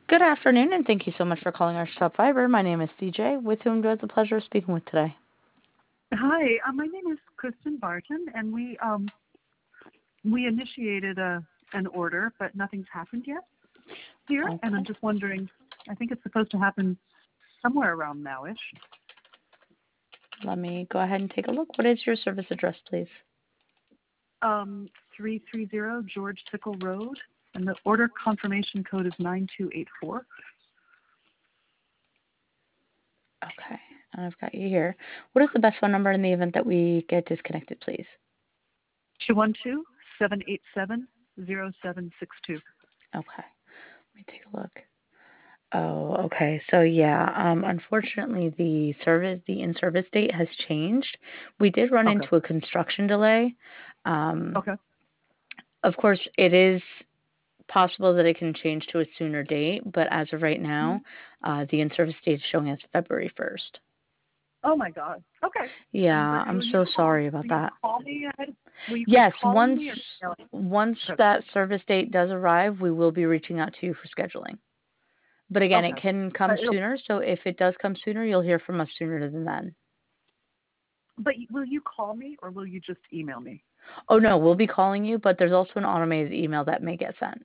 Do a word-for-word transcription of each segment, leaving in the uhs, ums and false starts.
Good afternoon, and thank you so much for calling our shop fiber. My name is C J, with whom do I have the pleasure of speaking with today? Hi, uh, my name is Kristen Barton, and we um we initiated a an order, but nothing's happened yet here, and I'm Okay. just wondering. I think it's supposed to happen somewhere around nowish. Let me go ahead and take a look. What is your service address, please? Um, three three zero George Sickle Road, and the order confirmation code is nine two eight four. Okay, and I've got you here. What is the best phone number in the event that we get disconnected, please? Two one two seven eight seven zero seven six two. Okay, let me take a look. Oh, okay. So yeah, um, unfortunately, the service, the in-service date has changed. We did run Okay. into a construction delay. Um, Okay. of course, it is possible that it can change to a sooner date, but as of right now, Mhm. uh, the in-service date is showing as February first. Oh my God. Okay. Yeah, But I'm will you so call? sorry about Will you that. call me ahead? Will you be Yes, calling once me or emailing? once Okay. that service date does arrive, we will be reaching out to you for scheduling. But again, it Okay. can Uh, come it'll, sooner, so if it does come sooner, you'll hear from us sooner than then. but will you call me or will you just email me? Oh no, we'll be calling you, but there's also an automated email that may get sent.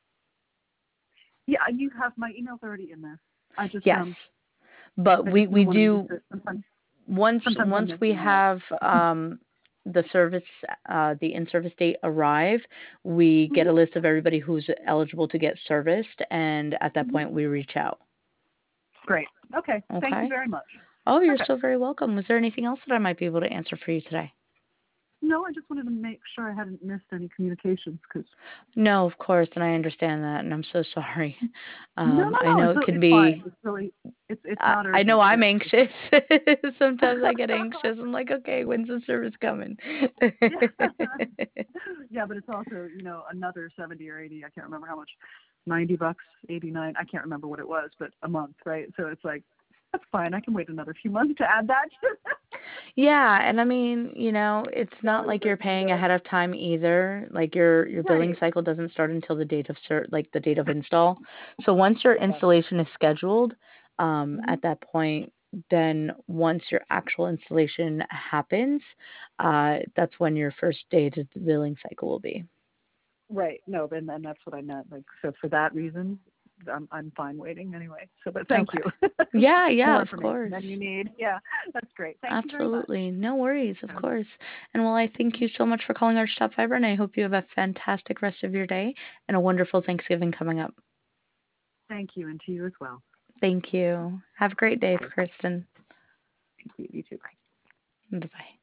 Yeah, you have my email's already in there. I just Yes, um but I we just we didn't want to use do it. Sometimes once sometimes I once miss we emails. have um the service uh the in-service date arrive, we get Mm-hmm. a list of everybody who's eligible to get serviced, and at that Mm-hmm. point we reach out. Great. Okay. Thank you Okay? very much. Oh, you're Okay. so very welcome. Was there anything else that I might be able to answer for you today? No, I just wanted to make sure I hadn't missed any communications because No, of course, and I understand that, and I'm so sorry. no, Um, no, I no. know It's it can it's fine. be. It's really it's it's I, not I know urgent. I'm It's, anxious. Sometimes I get anxious. I'm like, okay, when's the service coming? yeah. Yeah, but it's also, you know, another seventy or eighty, I can't remember how much, ninety bucks, eighty-nine, I can't remember what it was, but a month, right? So it's like, that's fine. I can wait another few months to add that. Yeah, and I mean, you know, it's not Rather like you're than, you paying know, ahead of time either. Like your your billing right. cycle doesn't start until the date of cert, like the date of install. So once your Okay. installation is scheduled, um, Hmm. at that point, then once your actual installation happens, uh, that's when your first date of the billing cycle will be. Right. No, then, then that's what I meant. Like, so for that reason, I'm, I'm fine waiting anyway. So, but thank you. Okay. Yeah, yeah, More of information course. than you need. Yeah, that's great. Thank you very much. Absolutely. No worries, of Um, course. And well, I thank you so much for calling our Stop Fiber, and I hope you have a fantastic rest of your day and a wonderful Thanksgiving coming up. Thank you, and to you as well. Thank you. Have a great day, Bye. Kristen. Thank you. You too. Bye. Bye bye.